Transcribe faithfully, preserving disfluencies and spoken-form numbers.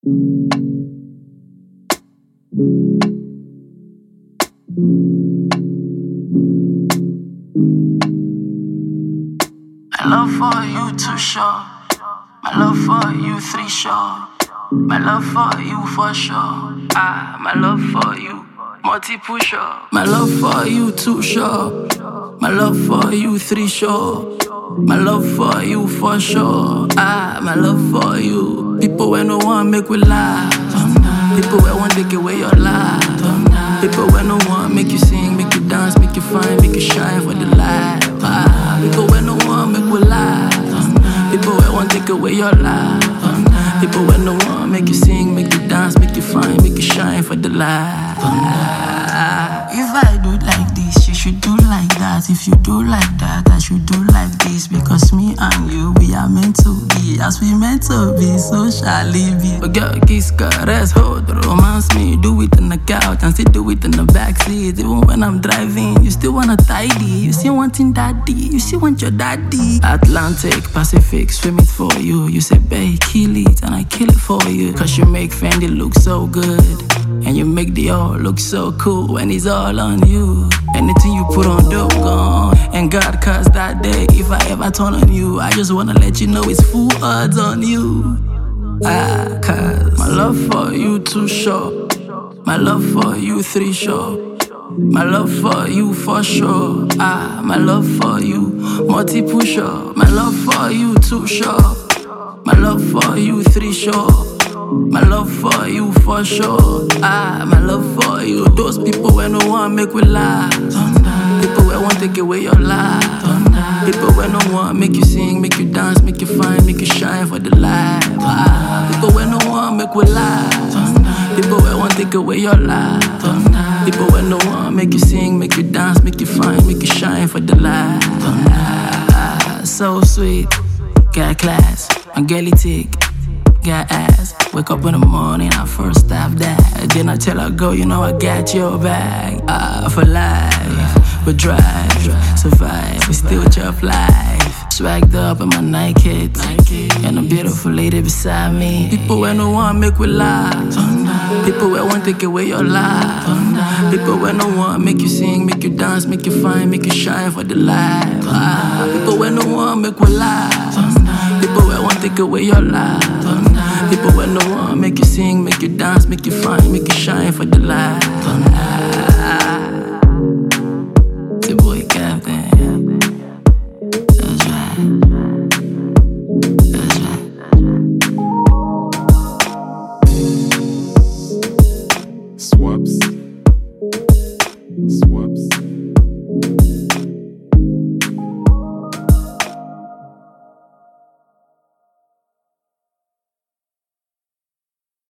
My love for you too short. My love for you three short. My love for you for sure. Ah, my love for you multiple short. My love for you too short. My love for you three short. My love for you for sure. Ah, my love for you. People when no one make we laugh. People when want take away your life. People when no one make you sing, make you dance, make you fine, make you shine for the light. Ah, people when no one make we laugh. People when want take away your life. People when no one make you sing, make you dance, make you fine, make you shine for the light. Ah, if I do like this, you should do like that. If you do like that, I should do like this. Because me and you, we are meant to be. As we meant to be, so shall it be. But girl, kiss, caress, hold, romance me. Do it on the couch and still do it in the backseat. Even when I'm driving, you still wanna tidy. You still wanting daddy, you still want your daddy. Atlantic, Pacific, swim it for you. You say, babe, kill it, and I kill it for you. Cause you make Fendi look so good. And you make the all look so cool when it's all on you. Anything you put on, dope gone. And God, cause that day, if I ever turn on you, I just wanna let you know it's full odds on you. Ah, cause my love for you too short. My love for you three short. My love for you for sure. Ah, my love for you multiple short. My love for you too short. My love for you three short. My love for you for sure. Ah, my love for you. Those people when no one make we laugh. People when want take away your life. People when no one make you sing, make you dance, make you fine, make you shine for the light. Ah, people when no one make we laugh. People when want take away your life. People when no one make you sing, make you dance, make you fine, make you shine for the light. Ah, so sweet, got class, my girly tick. Got ass, wake up in the morning, I first stop that. Then I tell her, go, you know I got your back. Ah, for life, we drive, survive, we still chop life. Swagged up in my Nike, and a beautiful lady beside me. People when no one make we laugh. People when want take away your life. People when no one make you sing, make you dance, make you fine, make you shine for the light. Ah, people when no one make we laugh. People when want take away your life. People when no one make you sing, make you dance, make you fine, make you shine for the light.